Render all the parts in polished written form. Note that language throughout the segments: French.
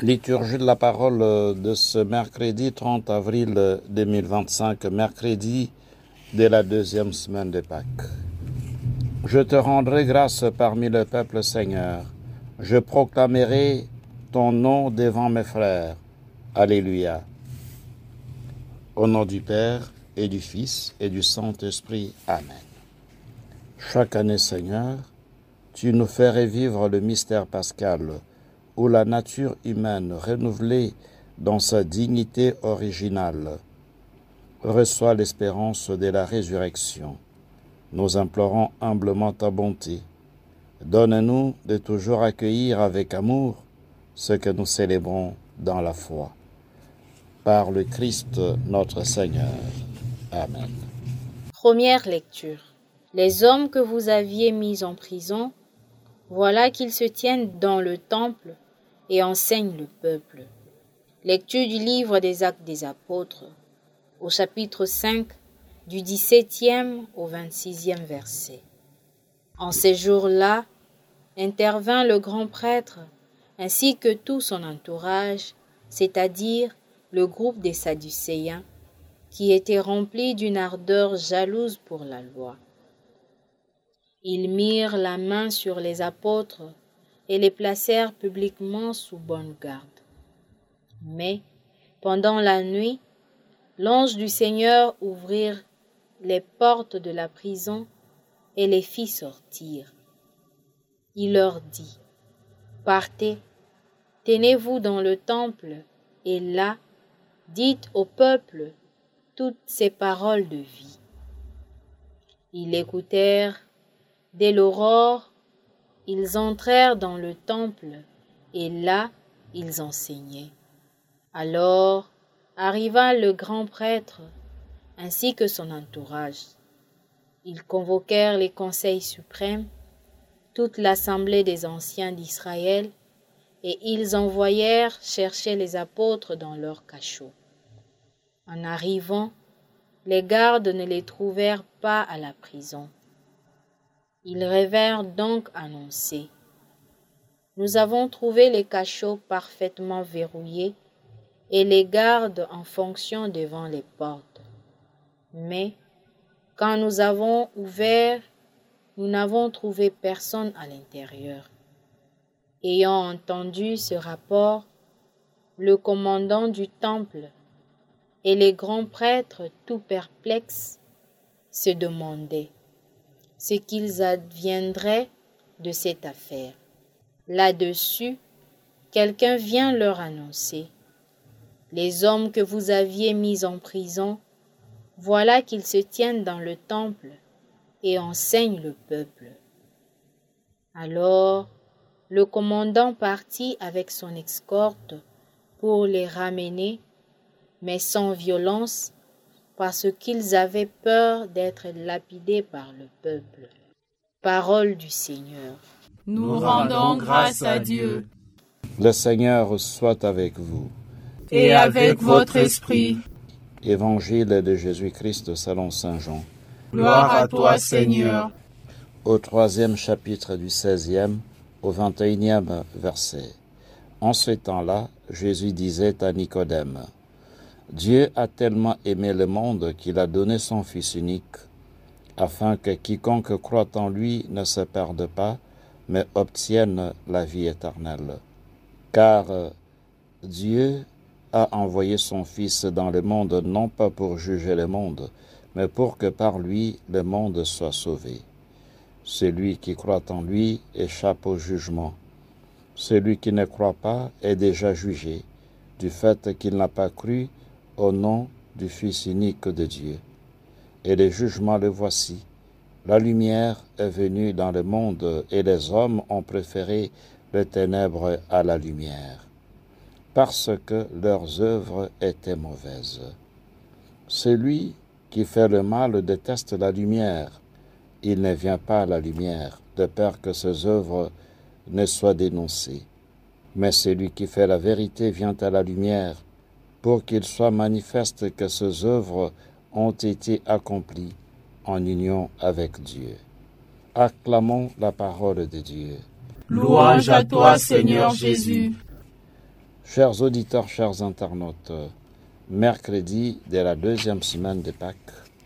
Liturgie de la parole de ce mercredi 30 avril 2025, mercredi de la deuxième semaine de Pâques. Je te rendrai grâce parmi le peuple, Seigneur. Je proclamerai ton nom devant mes frères. Alléluia. Au nom du Père et du Fils et du Saint-Esprit. Amen. Chaque année, Seigneur, tu nous fais revivre le mystère pascal, où la nature humaine, renouvelée dans sa dignité originale, reçoit l'espérance de la résurrection. Nous implorons humblement ta bonté. Donne-nous de toujours accueillir avec amour ce que nous célébrons dans la foi. Par le Christ notre Seigneur. Amen. Première lecture. Les hommes que vous aviez mis en prison, voilà qu'ils se tiennent dans le temple et enseignent le peuple. Lecture du livre des Actes des Apôtres, au chapitre 5, du 17e au 26e verset. En ces jours-là, intervint le grand prêtre, ainsi que tout son entourage, c'est-à-dire le groupe des Sadducéens, qui était rempli d'une ardeur jalouse pour la loi. Ils mirent la main sur les apôtres et les placèrent publiquement sous bonne garde. Mais, pendant la nuit, l'ange du Seigneur ouvrit les portes de la prison et les fit sortir. Il leur dit, « Partez, tenez-vous dans le temple, et là, dites au peuple toutes ces paroles de vie. » Ils l'écoutèrent. Dès l'aurore, ils entrèrent dans le temple, et là, ils enseignaient. Alors arriva le grand prêtre, ainsi que son entourage. Ils convoquèrent les conseils suprêmes, toute l'assemblée des anciens d'Israël, et ils envoyèrent chercher les apôtres dans leur cachot. En arrivant, les gardes ne les trouvèrent pas à la prison. Ils rêvèrent donc annoncer. Nous avons trouvé les cachots parfaitement verrouillés et les gardes en fonction devant les portes. Mais, quand nous avons ouvert, nous n'avons trouvé personne à l'intérieur. Ayant entendu ce rapport, le commandant du temple et les grands prêtres, tout perplexes, se demandaient ce qu'ils adviendraient de cette affaire. Là-dessus, quelqu'un vient leur annoncer. Les hommes que vous aviez mis en prison, voilà qu'ils se tiennent dans le temple et enseignent le peuple. Alors, le commandant partit avec son escorte pour les ramener, mais sans violence, parce qu'ils avaient peur d'être lapidés par le peuple. Parole du Seigneur. Nous rendons grâce à Dieu. Le Seigneur soit avec vous. Et avec votre esprit. Évangile de Jésus-Christ selon saint Jean. Gloire à toi, Seigneur. Au 3e chapitre du 16e au 21e verset. En ce temps-là, Jésus disait à Nicodème, « Dieu a tellement aimé le monde qu'il a donné son Fils unique, afin que quiconque croit en lui ne se perde pas, mais obtienne la vie éternelle. Car Dieu a envoyé son Fils dans le monde non pas pour juger le monde, mais pour que par lui le monde soit sauvé. Celui qui croit en lui échappe au jugement. Celui qui ne croit pas est déjà jugé, du fait qu'il n'a pas cru au nom du Fils unique de Dieu. Et le jugement le voici. La lumière est venue dans le monde et les hommes ont préféré les ténèbres à la lumière, parce que leurs œuvres étaient mauvaises. Celui qui fait le mal déteste la lumière. Il ne vient pas à la lumière, de peur que ses œuvres ne soient dénoncées. Mais celui qui fait la vérité vient à la lumière, pour qu'il soit manifeste que ses œuvres ont été accomplies en union avec Dieu. Acclamons la parole de Dieu. Louange à toi, Seigneur Jésus. Chers auditeurs, chers internautes, mercredi de la deuxième semaine de Pâques,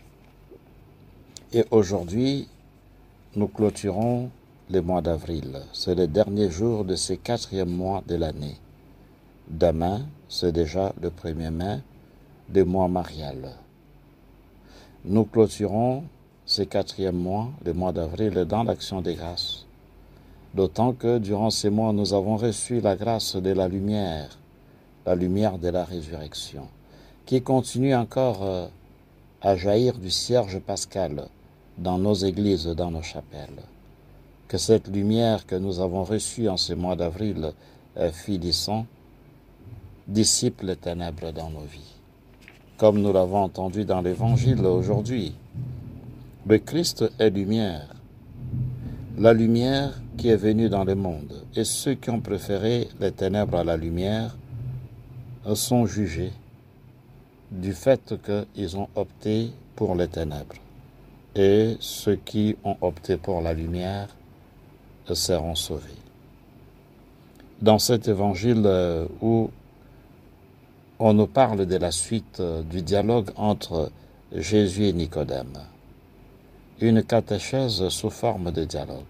et aujourd'hui, nous clôturons le mois d'avril. C'est le dernier jour de ce 4e mois de l'année. Demain, c'est déjà le 1er mai, le mois marial. Nous clôturons ce 4e mois, le mois d'avril, dans l'action des grâces. D'autant que durant ces mois, nous avons reçu la grâce de la lumière de la résurrection, qui continue encore à jaillir du cierge pascal dans nos églises, dans nos chapelles. Que cette lumière que nous avons reçue en ce mois d'avril finissant dissipe les ténèbres dans nos vies. Comme nous l'avons entendu dans l'Évangile aujourd'hui, le Christ est lumière, la lumière qui est venue dans le monde. Et ceux qui ont préféré les ténèbres à la lumière sont jugés du fait qu'ils ont opté pour les ténèbres. Et ceux qui ont opté pour la lumière seront sauvés. Dans cet évangile où on nous parle de la suite du dialogue entre Jésus et Nicodème, une catéchèse sous forme de dialogue.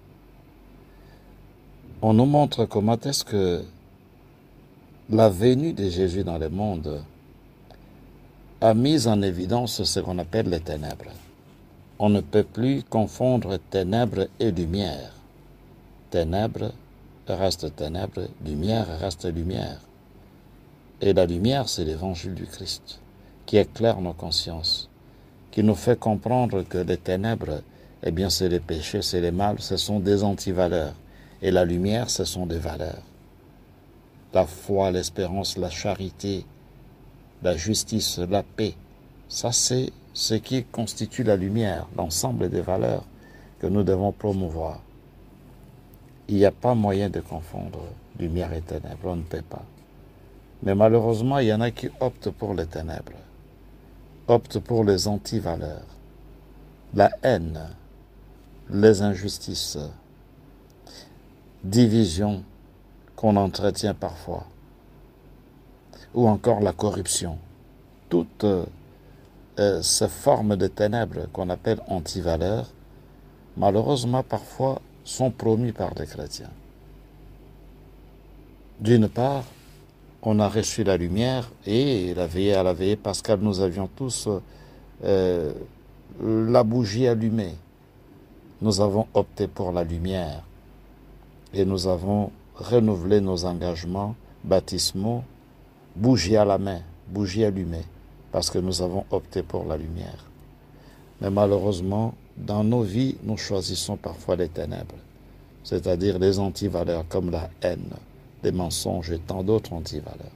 On nous montre comment est-ce que la venue de Jésus dans le monde a mis en évidence ce qu'on appelle les ténèbres. On ne peut plus confondre ténèbres et lumière. Ténèbres reste ténèbres, lumière reste lumière. Et la lumière, c'est l'évangile du Christ, qui éclaire nos consciences, qui nous fait comprendre que les ténèbres, eh bien, c'est les péchés, c'est les mal, ce sont des antivaleurs. Et la lumière, ce sont des valeurs. La foi, l'espérance, la charité, la justice, la paix, ça c'est ce qui constitue la lumière, l'ensemble des valeurs que nous devons promouvoir. Il n'y a pas moyen de confondre lumière et ténèbres, on ne peut pas. Mais malheureusement, il y en a qui optent pour les ténèbres, optent pour les antivaleurs, la haine, les injustices, division qu'on entretient parfois, ou encore la corruption. Toutes ces formes de ténèbres qu'on appelle antivaleurs, malheureusement parfois sont promues par les chrétiens. D'une part, on a reçu la lumière et à la veillée pascale, nous avions tous la bougie allumée. Nous avons opté pour la lumière et nous avons renouvelé nos engagements baptismaux, bougie à la main, bougie allumée, parce que nous avons opté pour la lumière. Mais malheureusement, dans nos vies, nous choisissons parfois les ténèbres, c'est-à-dire les antivaleurs comme la haine, les mensonges et tant d'autres antivaleurs.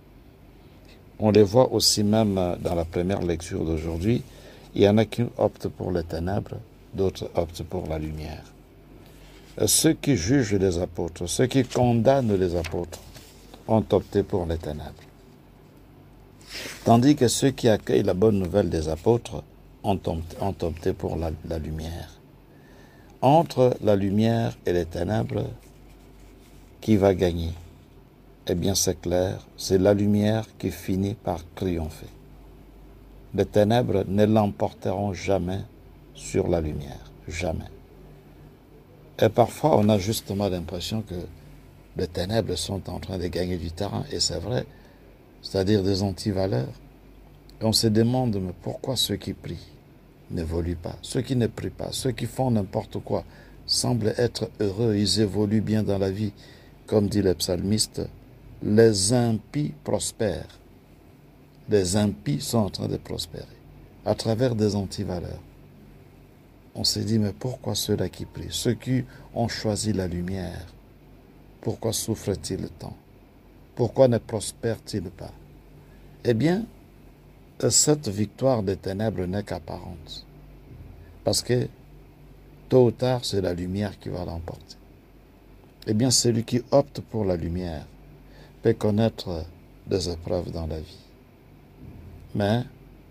On les voit aussi même dans la première lecture d'aujourd'hui. Il y en a qui optent pour les ténèbres, d'autres optent pour la lumière. Ceux qui jugent les apôtres, ceux qui condamnent les apôtres, ont opté pour les ténèbres. Tandis que ceux qui accueillent la bonne nouvelle des apôtres ont opté pour la lumière. Entre la lumière et les ténèbres, qui va gagner? Eh bien, c'est clair, c'est la lumière qui finit par triompher. Les ténèbres ne l'emporteront jamais sur la lumière, jamais. Et parfois, on a justement l'impression que les ténèbres sont en train de gagner du terrain, et c'est vrai, c'est-à-dire des antivaleurs. Et on se demande, mais pourquoi ceux qui prient n'évoluent pas? Ceux qui ne prient pas, ceux qui font n'importe quoi, semblent être heureux, ils évoluent bien dans la vie. Comme dit le psalmiste, les impies prospèrent. Les impies sont en train de prospérer à travers des antivaleurs. On s'est dit, mais pourquoi ceux-là qui prient, ceux qui ont choisi la lumière, pourquoi souffrent-ils tant? Pourquoi ne prospèrent-ils pas? Eh bien, cette victoire des ténèbres n'est qu'apparente. Parce que, tôt ou tard, c'est la lumière qui va l'emporter. Eh bien, celui qui opte pour la lumière peut connaître des épreuves dans la vie. Mais,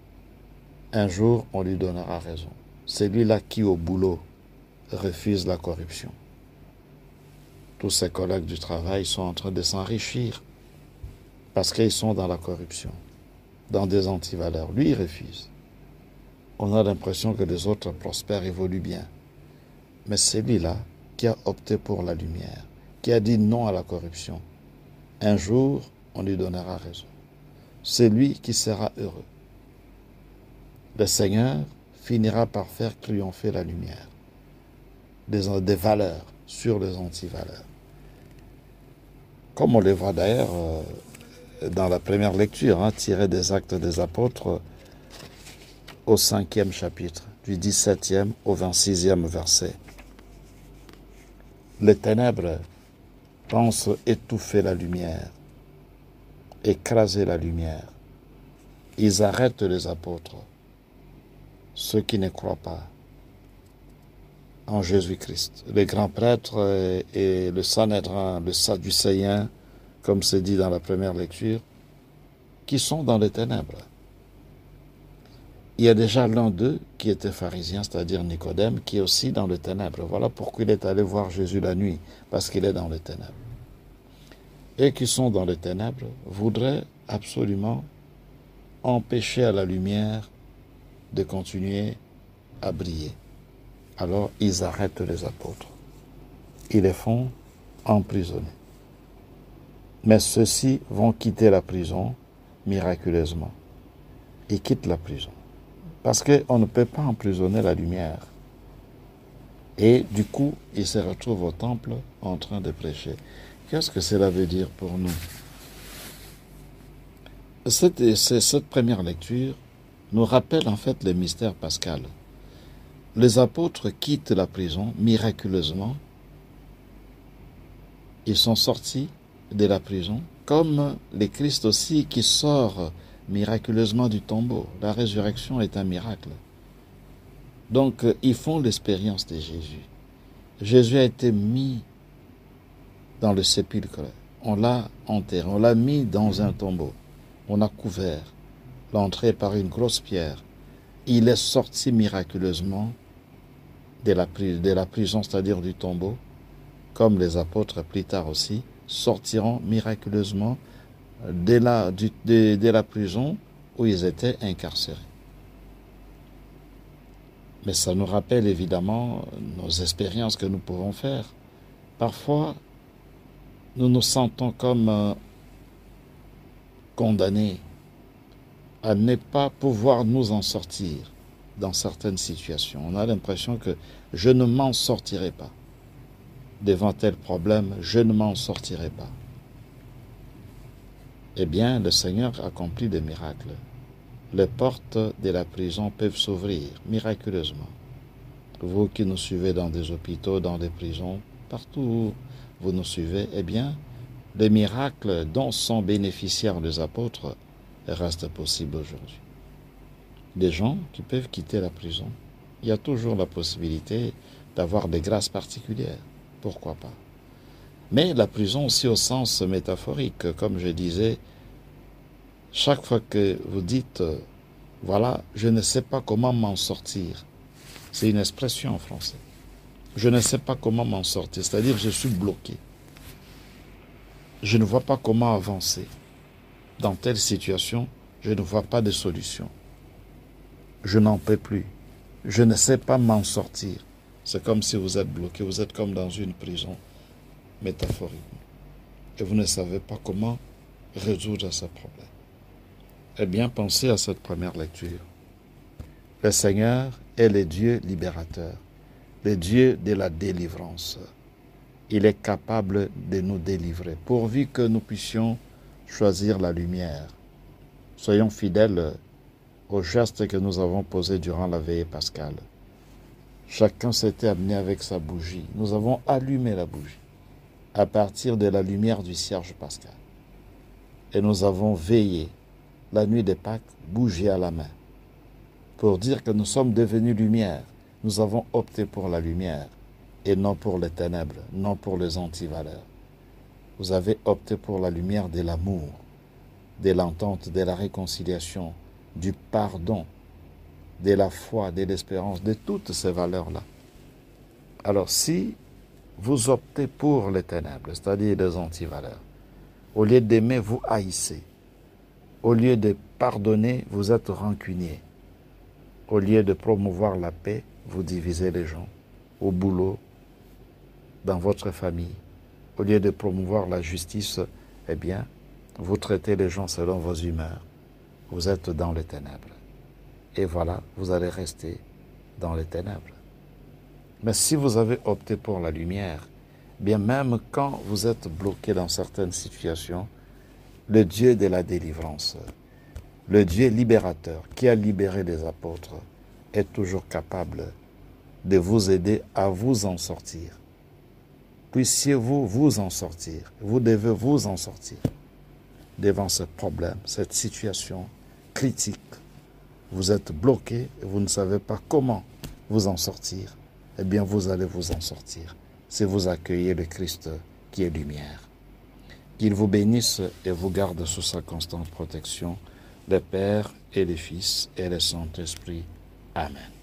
un jour, on lui donnera raison. Celui-là qui, au boulot, refuse la corruption. Tous ses collègues du travail sont en train de s'enrichir parce qu'ils sont dans la corruption, dans des antivaleurs. Lui, il refuse. On a l'impression que les autres prospèrent, évoluent bien. Mais c'est lui-là qui a opté pour la lumière, qui a dit non à la corruption. Un jour, on lui donnera raison. C'est lui qui sera heureux. Le Seigneur finira par faire triompher la lumière, des valeurs sur les antivaleurs. Comme on le voit d'ailleurs dans la première lecture, tirée des Actes des Apôtres, au 5e chapitre, du 17e au 26e verset. Les ténèbres pensent étouffer la lumière, écraser la lumière. Ils arrêtent les apôtres, ceux qui ne croient pas en Jésus-Christ. Les grands prêtres et le Sanhédrin, le Sadducéen, comme c'est dit dans la première lecture, qui sont dans les ténèbres. Il y a déjà l'un d'eux qui était pharisien, c'est-à-dire Nicodème, qui est aussi dans les ténèbres. Voilà pourquoi il est allé voir Jésus la nuit, parce qu'il est dans les ténèbres. Et qui sont dans les ténèbres voudraient absolument empêcher à la lumière de continuer à briller. Alors ils arrêtent les apôtres. Ils les font emprisonner. Mais ceux-ci vont quitter la prison miraculeusement. Ils quittent la prison. Parce qu'on ne peut pas emprisonner la lumière. Et du coup, ils se retrouvent au temple en train de prêcher. Qu'est-ce que cela veut dire pour nous? Cette première lecture nous rappelle en fait le mystère pascal. Les apôtres quittent la prison miraculeusement. Ils sont sortis de la prison, comme le Christ aussi qui sort miraculeusement du tombeau. La résurrection est un miracle. Donc, ils font l'expérience de Jésus. Jésus a été mis dans le sépulcre. On l'a enterré, on l'a mis dans un tombeau. On a couvert l'entrée par une grosse pierre. Il est sorti miraculeusement de la prison, c'est-à-dire du tombeau, comme les apôtres plus tard aussi sortiront miraculeusement de la prison où ils étaient incarcérés. Mais ça nous rappelle évidemment nos expériences que nous pouvons faire. Parfois, nous nous sentons comme condamnés à ne pas pouvoir nous en sortir dans certaines situations. On a l'impression que je ne m'en sortirai pas. Devant tel problème, je ne m'en sortirai pas. Eh bien, le Seigneur accomplit des miracles. Les portes de la prison peuvent s'ouvrir miraculeusement. Vous qui nous suivez dans des hôpitaux, dans des prisons, partout où vous nous suivez, eh bien, les miracles dont sont bénéficiaires les apôtres restent possibles aujourd'hui. Des gens qui peuvent quitter la prison, il y a toujours la possibilité d'avoir des grâces particulières. Pourquoi pas? Mais la prison aussi au sens métaphorique, comme je disais, chaque fois que vous dites « voilà, je ne sais pas comment m'en sortir », c'est une expression en français. Je ne sais pas comment m'en sortir, c'est-à-dire je suis bloqué. Je ne vois pas comment avancer. Dans telle situation, je ne vois pas de solution. Je n'en peux plus. Je ne sais pas m'en sortir. C'est comme si vous êtes bloqué, vous êtes comme dans une prison, métaphoriquement. Et vous ne savez pas comment résoudre ce problème. Eh bien, pensez à cette première lecture. Le Seigneur est le Dieu libérateur, le Dieu de la délivrance. Il est capable de nous délivrer, pourvu que nous puissions choisir la lumière. Soyons fidèles aux gestes que nous avons posés durant la veillée pascale. Chacun s'était amené avec sa bougie. Nous avons allumé la bougie à partir de la lumière du cierge pascal. Et nous avons veillé la nuit de Pâques, bougie à la main, pour dire que nous sommes devenus lumière. Nous avons opté pour la lumière et non pour les ténèbres, non pour les antivaleurs. Vous avez opté pour la lumière de l'amour, de l'entente, de la réconciliation, du pardon, de la foi, de l'espérance, de toutes ces valeurs-là. Alors si vous optez pour les ténèbres, c'est-à-dire les antivaleurs, Au lieu d'aimer, vous haïssez. Au lieu de pardonner, vous êtes rancunier. Au lieu de promouvoir la paix, vous divisez les gens. Au boulot, dans votre famille. Au lieu de promouvoir la justice, eh bien, vous traitez les gens selon vos humeurs. Vous êtes dans les ténèbres. Et voilà, vous allez rester dans les ténèbres. Mais si vous avez opté pour la lumière, bien même quand vous êtes bloqué dans certaines situations, le Dieu de la délivrance, le Dieu libérateur qui a libéré les apôtres, est toujours capable de vous aider à vous en sortir. Puissiez-vous vous en sortir. Vous devez vous en sortir devant ce problème, cette situation critique. Vous êtes bloqué et vous ne savez pas comment vous en sortir. Eh bien, vous allez vous en sortir si vous accueillez le Christ qui est lumière. Qu'il vous bénisse et vous garde sous sa constante protection, le Père et le Fils et le Saint-Esprit. Amen.